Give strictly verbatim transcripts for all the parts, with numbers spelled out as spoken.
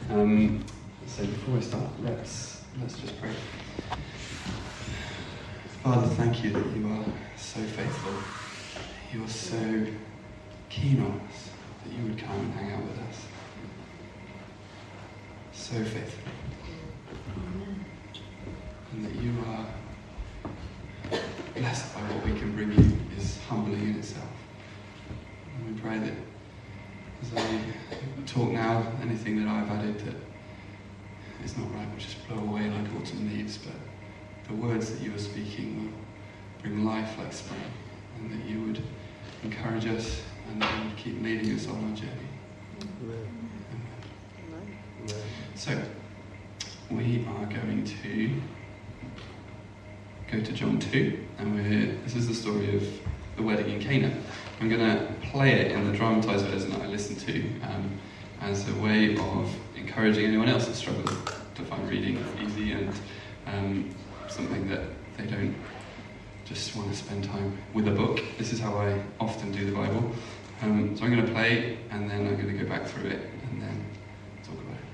Um, so before we start, let's let's just pray. Father, thank you that you are so faithful. You are so keen on us, that you would come and hang out with us. So faithful. And that you are blessed by what we can bring you is humbling in itself. And we pray that as I talk now, anything that I've added that is not right will just blow away like autumn leaves, but the words that you are speaking will bring life like spring, and that you would encourage us and that you would keep leading us on our journey. Amen. Amen. So, we are going to go to John two, and we're, this is the story of the wedding in Cana. I'm going to play it in the dramatised version that I listened to um, as a way of encouraging anyone else that struggles to find reading easy and um, something that they don't just want to spend time with a book. This is how I often do the Bible. Um, so I'm going to play, and then I'm going to go back through it, and then talk about it.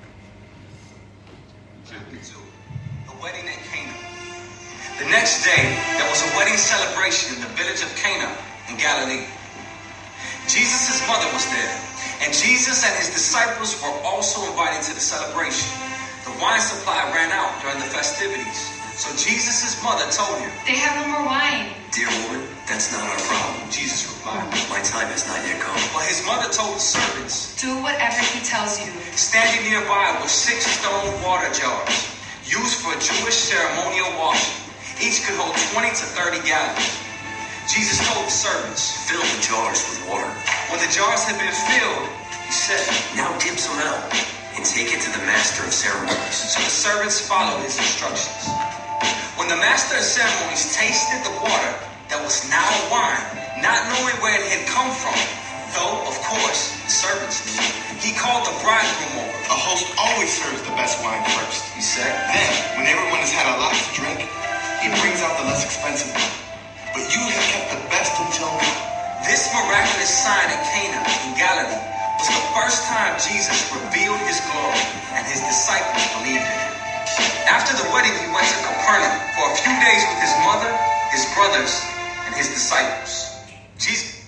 Chapter two, the wedding in Cana. The next day, there was a wedding celebration in the village of Cana in Galilee. Jesus' mother was there, and Jesus and his disciples were also invited to the celebration. The wine supply ran out during the festivities, so Jesus' mother told him, "They have no more wine." "Dear woman, that's not our problem," Jesus replied. "My time has not yet come." But his mother told the servants, "Do whatever he tells you." Standing nearby were six stone water jars, used for Jewish ceremonial washing. Each could hold twenty to thirty gallons. Jesus told the servants, "Fill the jars with water." When the jars had been filled, he said, "Now dip some out and take it to the master of ceremonies." So the servants followed his instructions. When the master of ceremonies tasted the water that was now wine, not knowing where it had come from, though, of course, the servants knew, he called the bridegroom over. "A host always serves the best wine first," he said. "Then, when everyone has had a lot to drink, he brings out the less expensive one. But you have kept the best until now." This miraculous sign at Cana in Galilee was the first time Jesus revealed his glory, and his disciples believed in him. After the wedding, he went to Capernaum for a few days with his mother, his brothers, and his disciples. Jesus.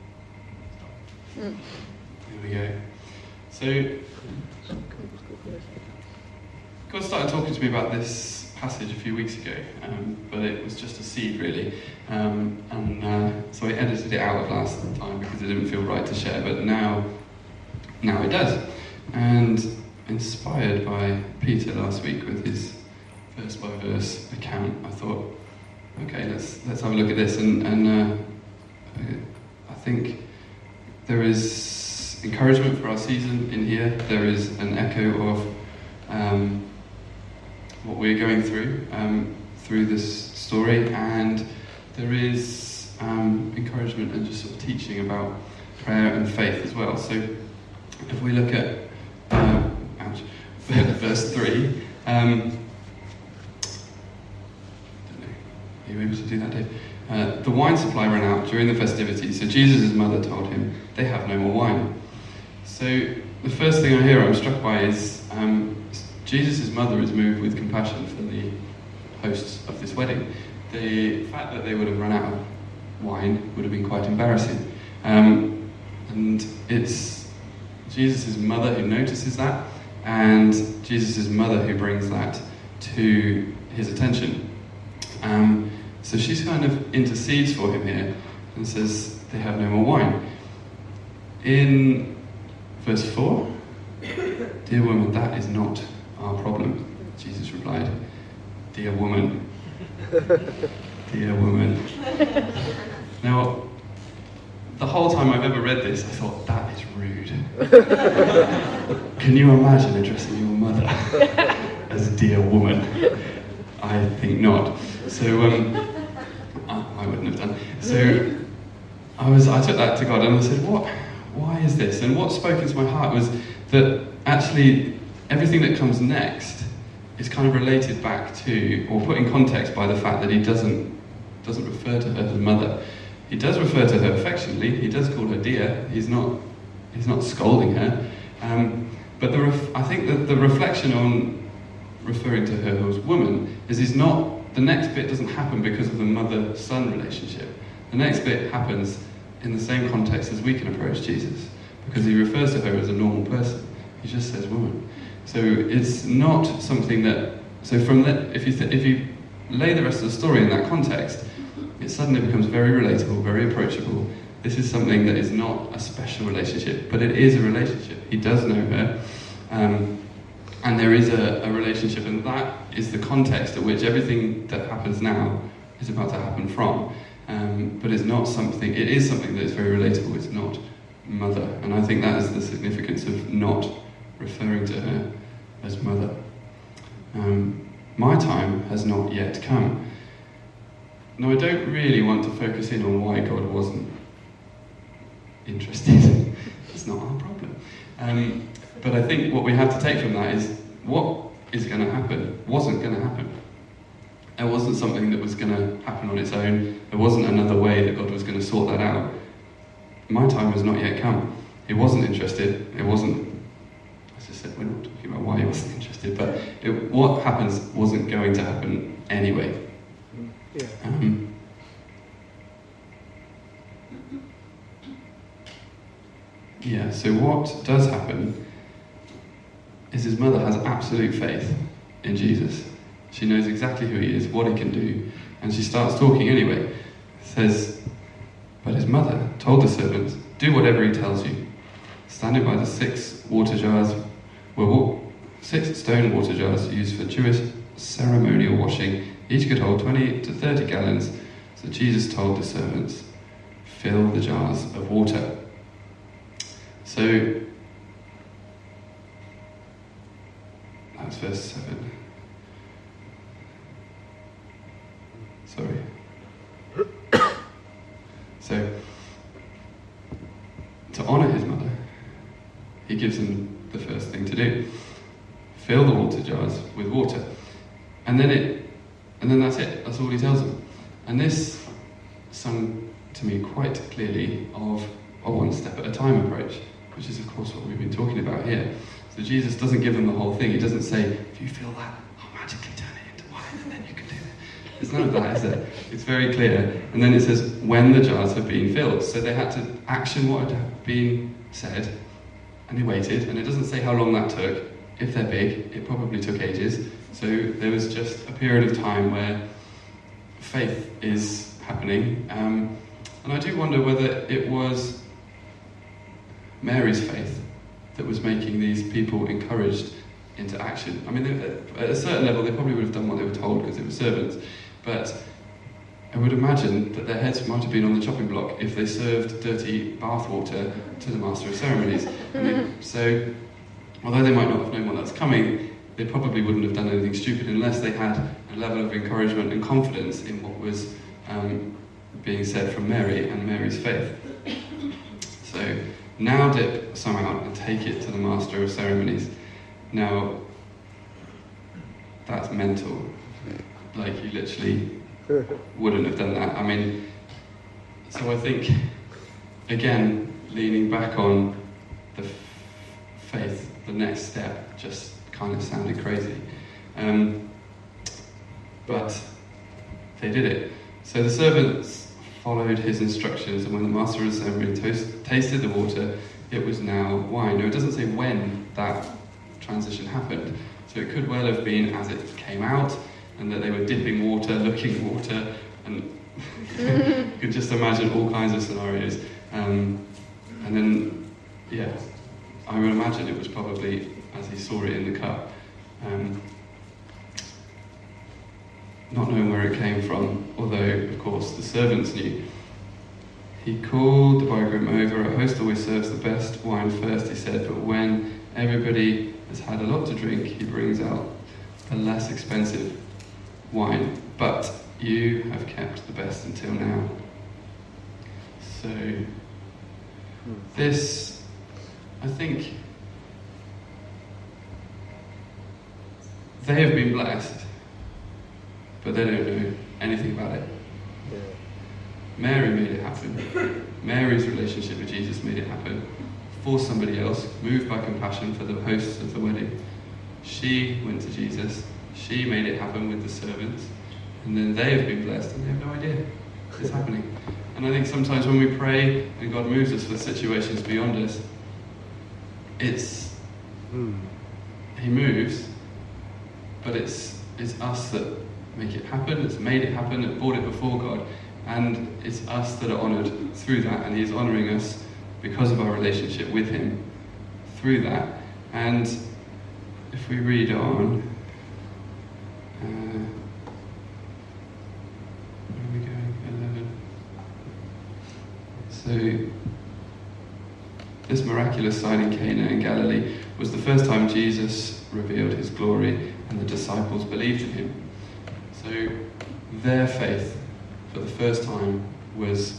Here we go. So, God started talking to me about this passage a few weeks ago, um, but it was just a seed, really. Um, and uh, so I edited it out of last time because it didn't feel right to share, but now, now it does. And inspired by Peter last week with his verse by verse account, I thought, okay, let's let's have a look at this. And, and uh, I think there is encouragement for our season in here. There is an echo of um, what we're going through um, through this story, and there is um, encouragement and just sort of teaching about prayer and faith as well. So if we look at uh, ouch, verse three, um, I don't know, are you able to do that, Dave? Uh, the wine supply ran out during the festivities, so Jesus' mother told him they have no more wine. So the first thing I hear I'm struck by is um, Jesus' mother is moved with compassion for the hosts of this wedding. The fact that they would have run out of wine would have been quite embarrassing. Um, and it's Jesus' mother who notices that, and Jesus' mother who brings that to his attention. Um, so she's kind of intercedes for him here and says they have no more wine. In verse four, "Dear woman, that is not our problem," Jesus replied. "Dear woman." Dear woman. Now, the whole time I've ever read this, I thought, that is rude. Can you imagine addressing your mother as dear woman? I think not. So, um, I, I wouldn't have done. So, I was, I took that to God and I said, what? Why is this? And what spoke into my heart was that actually everything that comes next is kind of related back to, or put in context by the fact that he doesn't doesn't refer to her as mother. He does refer to her affectionately. He does call her dear. He's not he's not scolding her. Um, but the ref- I think that the reflection on referring to her as woman is he's not, the next bit doesn't happen because of the mother-son relationship. The next bit happens in the same context as we can approach Jesus, because he refers to her as a normal person. He just says woman. So it's not something that, so from that, if you th- if you lay the rest of the story in that context, it suddenly becomes very relatable, very approachable. This is something that is not a special relationship, but it is a relationship. He does know her, um, and there is a, a relationship, and that is the context at which everything that happens now is about to happen from. Um, but it's not something, it is something that is very relatable. It's not mother, and I think that is the significance of not referring to her as mother. Um, my time has not yet come. Now, I don't really want to focus in on why God wasn't interested. It's not our problem. Um, but I think what we have to take from that is what is going to happen wasn't going to happen. It wasn't something that was going to happen on its own. There wasn't another way that God was going to sort that out. My time has not yet come. He wasn't interested. It wasn't, as I said, we're not talking about why he wasn't interested, but it, what happens wasn't going to happen anyway. Yeah. Um, yeah, so what does happen is his mother has absolute faith in Jesus. She knows exactly who he is, what he can do, and she starts talking anyway. Says, but his mother told the servants, do whatever he tells you. Standing by the six water jars were wa- six stone water jars used for Jewish ceremonial washing. Each could hold twenty to thirty gallons. So Jesus told the servants, fill the jars of water. So, that's verse seven. Sorry. So, to honour his mother, he gives them the first thing to do. Fill the water jars with water. And then it, and then that's it. That's all he tells them. And this sung to me quite clearly of a one step at a time approach, which is of course what we've been talking about here. So Jesus doesn't give them the whole thing. He doesn't say, if you feel that, I'll magically turn it into wine and then you can do it. There's none of that, is there? It's very clear. And then it says, when the jars have been filled. So they had to action what had been said, and they waited. And it doesn't say how long that took. If they're big, it probably took ages. So there was just a period of time where faith is happening. Um, and I do wonder whether it was Mary's faith that was making these people encouraged into action. I mean, they, at a certain level, they probably would have done what they were told because they were servants. But I would imagine that their heads might have been on the chopping block if they served dirty bathwater to the master of ceremonies. I mean, so, although they might not have known what that's coming, they probably wouldn't have done anything stupid unless they had a level of encouragement and confidence in what was um, being said from Mary and Mary's faith. So, now dip some out and take it to the master of ceremonies. Now, that's mental. Like, you literally wouldn't have done that. I mean, so I think, again, leaning back on the f- faith, the next step just kind of sounded crazy. Um, but they did it. So the servants followed his instructions, and when the master of the ceremony toast, tasted the water, it was now wine. Now, it doesn't say when that transition happened, so it could well have been as it came out, and that they were dipping water, looking water, and you could just imagine all kinds of scenarios. Um, and then, yeah, I would imagine it was probably as he saw it in the cup. Um, not knowing where it came from, although, of course, the servants knew. He called the bridegroom over. A host always serves the best wine first, he said, but when everybody has had a lot to drink, he brings out the less expensive wine. But you have kept the best until now. So, this, I think, they have been blessed, but they don't know anything about it. Mary made it happen. Mary's relationship with Jesus made it happen. for somebody else, moved by compassion for the hosts of the wedding. She went to Jesus, she made it happen with the servants, and then they have been blessed and they have no idea it's happening. And I think sometimes when we pray and God moves us for situations beyond us, it's mm. He moves, but it's it's us that make it happen, it's made it happen, it brought it before God, and it's us that are honoured through that, and He's honouring us because of our relationship with Him through that. And if we read on, uh, where are we going? eleven. So, this miraculous sign in Cana in Galilee was the first time Jesus revealed His glory, and the disciples believed in Him. So, their faith for the first time was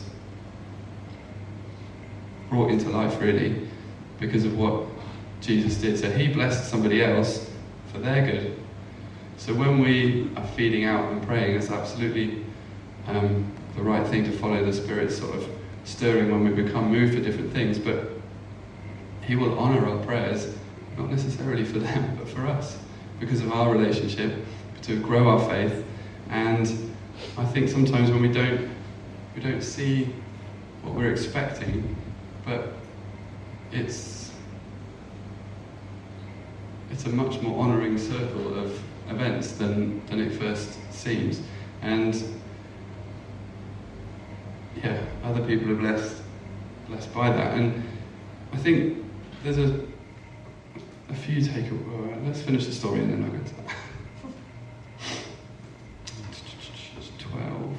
brought into life, really, because of what Jesus did. So He blessed somebody else for their good. So when we are feeding out and praying, it's absolutely um, the right thing to follow the Spirit's sort of stirring when we become moved for different things. But He will honour our prayers, not necessarily for them, but for us, because of our relationship, to grow our faith. And I think sometimes when we don't, we don't see what we're expecting, but it's it's a much more honouring circle of events than, than it first seems. And yeah, other people are blessed blessed by that. And I think there's a a few takeaways. Right, let's finish the story and then I'll go to that. twelve.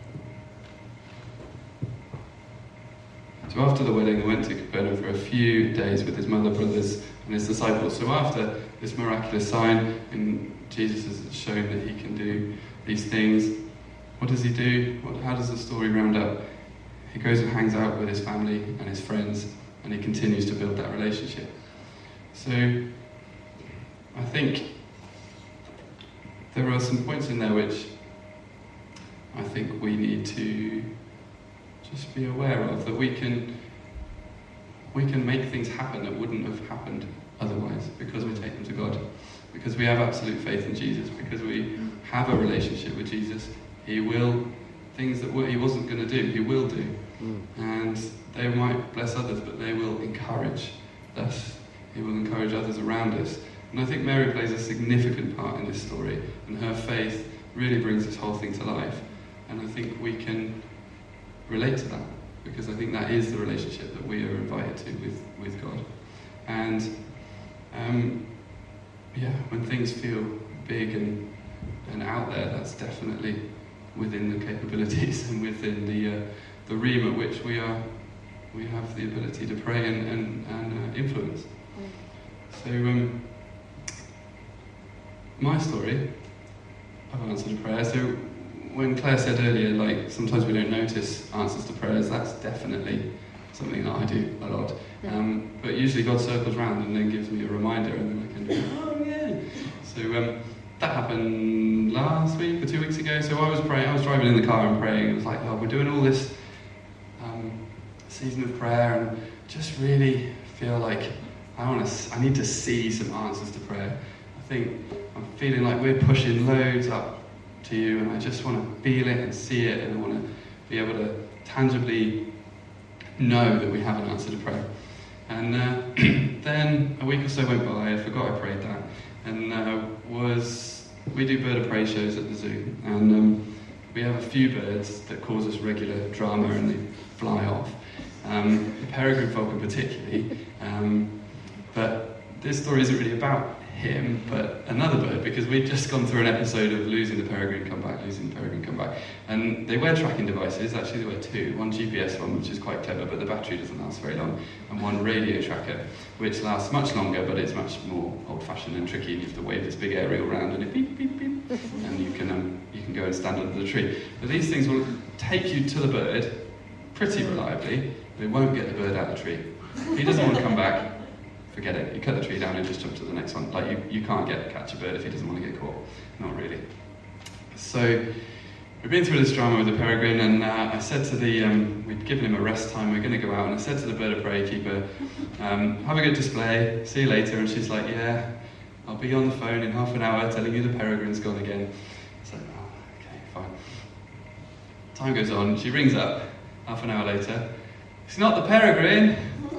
So after the wedding, they went to Capernaum for a few days with His mother, brothers, and His disciples. So after this miraculous sign, and Jesus has shown that He can do these things, what does He do? What, how does the story round up? He goes and hangs out with His family and His friends, and He continues to build that relationship. So I think there are some points in there which I think we need to just be aware of, that we can we can make things happen that wouldn't have happened otherwise, because we take them to God, because we have absolute faith in Jesus, because we have a relationship with Jesus. He will, things that He wasn't going to do, He will do. Mm. And they might bless others, but they will encourage us. He will encourage others around us. And I think Mary plays a significant part in this story, and her faith really brings this whole thing to life. And I think we can relate to that, because I think that is the relationship that we are invited to with, with God. And um, yeah, when things feel big and and out there, that's definitely within the capabilities and within the uh, the realm at which we are we have the ability to pray and and, and uh, influence. So um, my story, I've answered a prayer. So when Claire said earlier, like, sometimes we don't notice answers to prayers, that's definitely something that I do a lot. Um, but usually God circles around and then gives me a reminder, and then I can go, oh yeah. So um, that happened last week or two weeks ago. So I was praying, I was driving in the car and praying. It was like, oh, we're doing all this um, season of prayer, and just really feel like I want to, I need to see some answers to prayer. I think I'm feeling like we're pushing loads up to you, and I just want to feel it and see it, and I want to be able to tangibly know that we have an answer to prayer. And uh, then a week or so went by, I forgot I prayed that, and uh, was we do bird of prey shows at the zoo, and um, we have a few birds that cause us regular drama, and they fly off. Um, the peregrine falcon particularly, um, but this story isn't really about him, but another bird, because we'd just gone through an episode of losing the peregrine, come back, losing the peregrine, come back. And they wear tracking devices, actually they wear two, one G P S one, which is quite clever, but the battery doesn't last very long, and one radio tracker, which lasts much longer, but it's much more old-fashioned and tricky, and you have to wave this big aerial around, and it beep, beep, beep, and you can, um, you can go and stand under the tree. But these things will take you to the bird pretty reliably, but it won't get the bird out of the tree. If he doesn't want to come back, forget it. You cut the tree down and just jump to the next one. Like, you, you can't get catch a bird if he doesn't want to get caught. Not really. So we've been through this drama with the peregrine, and uh, I said to the, um, we'd given him a rest time, we we're going to go out, and I said to the bird of prey keeper, um, have a good display, see you later, and she's like, yeah, I'll be on the phone in half an hour telling you the peregrine's gone again. It's like, oh, okay, fine. Time goes on, she rings up, half an hour later, it's not the peregrine,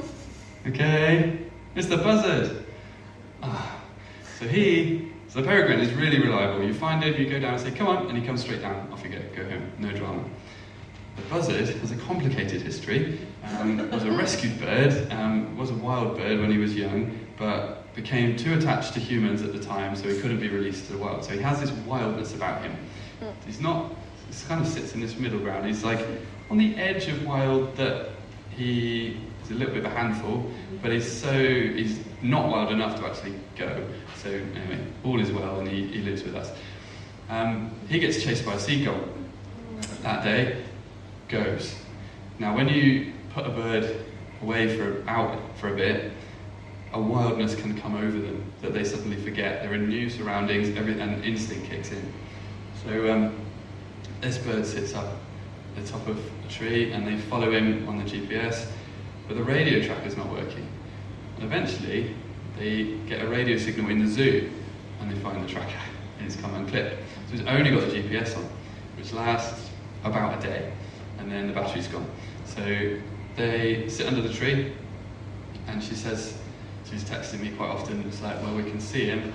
okay, it's the buzzard. Ah. So he, so the peregrine is really reliable. You find him, you go down and say, come on, and he comes straight down, off you go, go home, no drama. The buzzard has a complicated history, um, was a rescued bird, um, was a wild bird when he was young, but became too attached to humans at the time, so he couldn't be released to the wild. So he has this wildness about him. He's not, he kind of sits in this middle ground. He's like on the edge of wild that he is a little bit of a handful, but he's so, he's not wild enough to actually go. So anyway, all is well, and he, he lives with us. Um, he gets chased by a seagull that day, goes. Now when you put a bird away for out for a bit, a wildness can come over them that they suddenly forget. They're in new surroundings, every, and instinct kicks in. So um, this bird sits up at the top of a tree, and they follow him on the G P S, but the radio tracker's not working. And eventually, they get a radio signal in the zoo, and they find the tracker, and it's come unclipped. So it's only got the G P S on, which lasts about a day, and then the battery's gone. So they sit under the tree, and she says, she's texting me quite often, it's like, well, we can see him,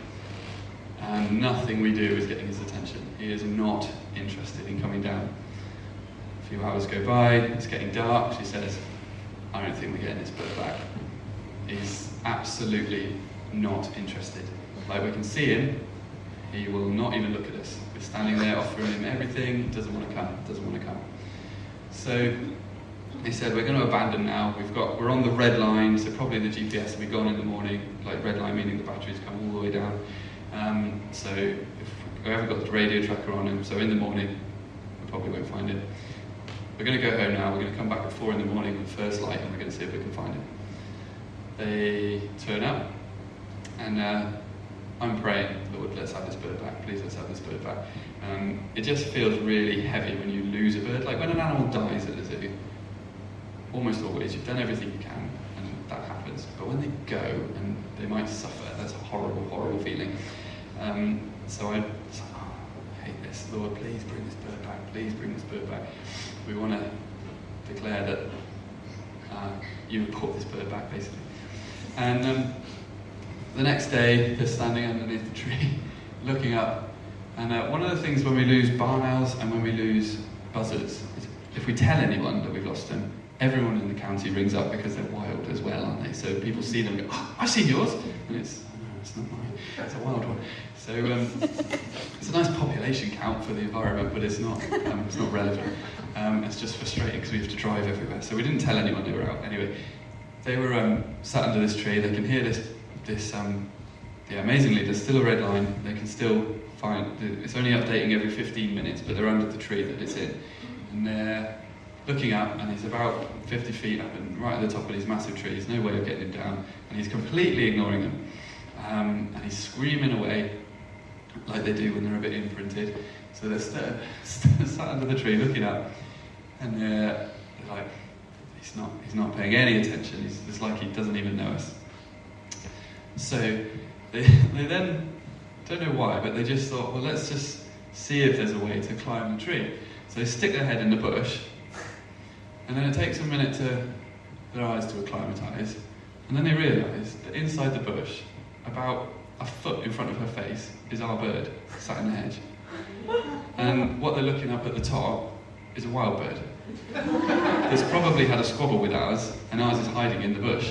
and nothing we do is getting his attention. He is not interested in coming down. A few hours go by, it's getting dark, she says, I don't think we're getting this bird back. He's absolutely not interested. Like, we can see him, he will not even look at us. We're standing there offering him everything, he doesn't want to come, doesn't want to come. So he said, we're going to abandon now. We've got, we're on the red line, so probably the G P S will be gone in the morning. Like, red line meaning the battery's come all the way down. Um, so if we haven't got the radio tracker on him, so in the morning we probably won't find him. We're going to go home now. We're going to come back at four in the morning with first light, and we're going to see if we can find him. They turn up, and uh, I'm praying, Lord, let's have this bird back. Please, let's have this bird back. Um, it just feels really heavy when you lose a bird. Like when an animal dies at the zoo, almost always you've done everything you can, and that happens. But when they go and they might suffer, that's a horrible, horrible feeling. Um, so I, was like, oh, I hate this. Lord, please bring this bird back. Please bring this bird back. We want to declare that uh, you brought this bird back, basically. And um, the next day, they're standing underneath the tree, looking up. And uh, one of the things when we lose barn owls and when we lose buzzards, is if we tell anyone that we've lost them, everyone in the county rings up because they're wild as well, aren't they? So people see them and go, oh, I've seen yours. And it's, oh, no, it's not mine, it's a wild one. So um, it's a nice population count for the environment, but it's not, um, it's not relevant. Um, it's just frustrating because we have to drive everywhere. So we didn't tell anyone they were out. Anyway, they were um, sat under this tree. They can hear this, this um, yeah, amazingly, there's still a red line. They can still find, it's only updating every fifteen minutes, but they're under the tree that it's in. And they're looking up, and he's about fifty feet up and right at the top of these massive trees, no way of getting him down, and he's completely ignoring them. Um, and he's screaming away like they do when they're a bit imprinted. So they're st- st- sat under the tree looking up, and they're, they're like, he's not, he's not paying any attention. He's, it's like he doesn't even know us. So they, they then, don't know why, but they just thought, well, let's just see if there's a way to climb the tree. So they stick their head in the bush, and then it takes a minute to their eyes to acclimatise, and then they realise that inside the bush, about a foot in front of her face, is our bird sat in the hedge. And what they're looking up at the top is a wild bird. It's probably had a squabble with ours, and ours is hiding in the bush.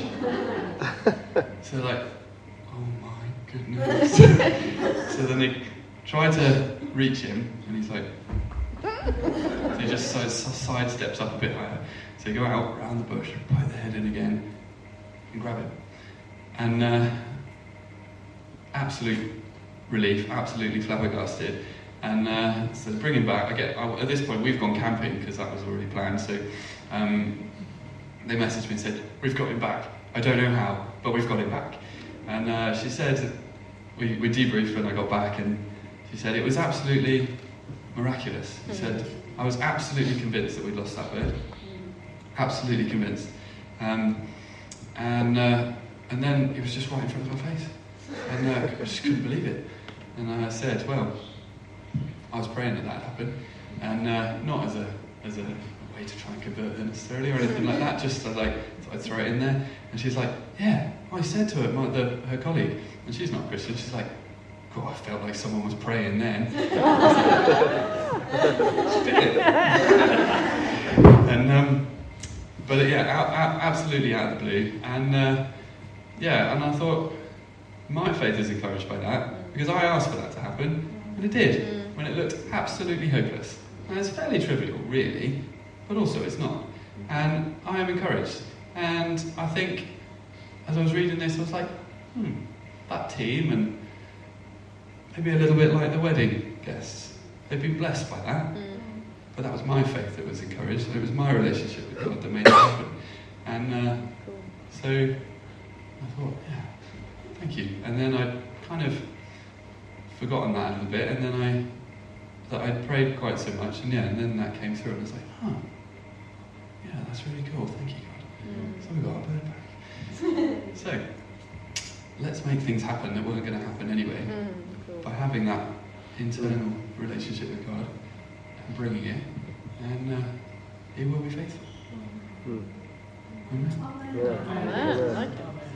So they're like, oh my goodness. So then they try to reach him, and he's like, so he just side, side steps up a bit higher. So they go out around the bush, bite their head in again, and grab him. And uh, absolute relief, absolutely flabbergasted. And uh, so to bring him back, I get, I, at this point we've gone camping because that was already planned. So um, they messaged me and said, we've got him back. I don't know how, but we've got him back. And uh, she said, we, we debriefed when I got back, and she said it was absolutely miraculous. He said, I was absolutely convinced that we'd lost that bird. Absolutely convinced. Um, and uh, and then it was just right in front of my face. And uh, I just couldn't believe it. And I said, well, I was praying that that happened. And uh, not as a as a way to try and convert her necessarily or anything like that, just uh, like, I'd throw it in there. And she's like, yeah, I said to her, my, the, her colleague, and she's not a Christian, she's like, God, I felt like someone was praying then. She did it. and, um, but yeah, out, out, absolutely out of the blue. And uh, yeah, and I thought, my faith is encouraged by that, because I asked for that to happen, and it did, when it looked absolutely hopeless. And it's fairly trivial, really, but also it's not. And I am encouraged. And I think, as I was reading this, I was like, hmm, that team, and maybe a little bit like the wedding guests, they've been blessed by that. Mm. But that was my faith that was encouraged, and it was my relationship with God that made it happen. And uh, cool. So I thought, yeah, thank you. And then I'd kind of forgotten that a little bit, and then I that I'd prayed quite so much, and yeah, and then that came through, and I was like, huh, yeah, that's really cool, thank you, God. Mm. So we got our bird back. So, let's make things happen that weren't going to happen anyway, mm, cool. by having that internal relationship with God, and bringing it, and uh, He will be faithful. Mm. Amen. Yeah. Amen. Amen.